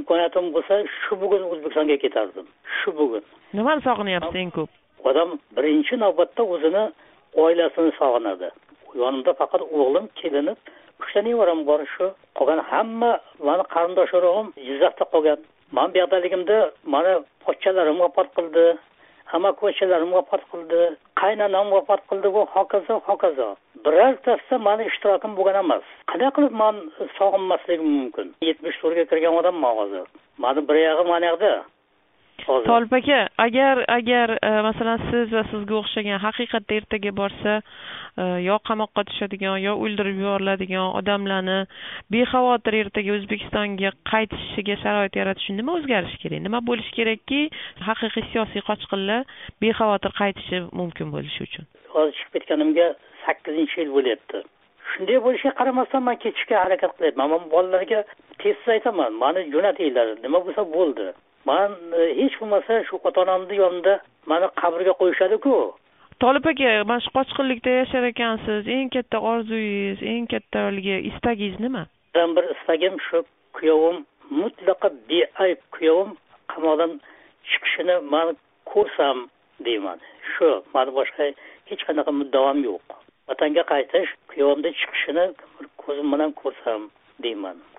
imkoniyatim bo'lsa shu bugun O'zbekistonga ketardim. Shu bugun. Nimani sog'inyapsiz eng ko'p? Odam birinchi navbatda o'zini oilasini sog'inadi. Yonimda faqat o'g'lim, kelinim, 3 ta nevaram bor shu. Qolgan hamma meni qarindoshlarim Jizzaxda qolgan. Men bu yerdaligimda mana pochchalarim vafot qildi. Amako'chalarim vafot qildi. Qaynonam vafot qildi, bu hokazo. Birortasida meni ishtirokim bo'lgan emas. Qanday qilib men sog'inmasligim mumkin? 74 ga kirgan odamman hozir. Meni bir yog'i mana yoqda. Tolib aka, agar masalan siz va sizga o'xshagan haqiqatda ertaga borsa yo qamoqqa tushadigan, yo o'ldirib yuboriladigan odamlarni bexavotir ertaga O'zbekistonga qaytishiga sharoit yaratish uchun nima o'zgarishi kerak? Nima bo'lishi kerakki, haqiqiy siyosiy qochqinlar bexavotir qaytishi mumkin bo'lishi uchun? Hozir chiqib ketganimga 8-yil bo'lyapti. Shunday bo'lishiga qaramasdan men ketishga harakat qilyapman. Men bolalarga tez aytaman, meni jo'natinglar, nima bo'lsa bo'ldi. Men hech bo'lmasa shu ota-onamning yonida meni qabrga qo'yishadi-ku. Tolib aka, mana shu qochqinlikda yashar ekansiz. Eng katta orzungiz, eng katta istagingiz nima? Men bir istagim shu kuyovim mutlaqo beayb kuyovim qamoqdan chiqishini men ko'rsam deyman. Shu, meni boshqa hech qanaqa muddaom yo'q. Vatanga qaytish, kuyovimning chiqishini ko'zim bilan ko'rsam deyman.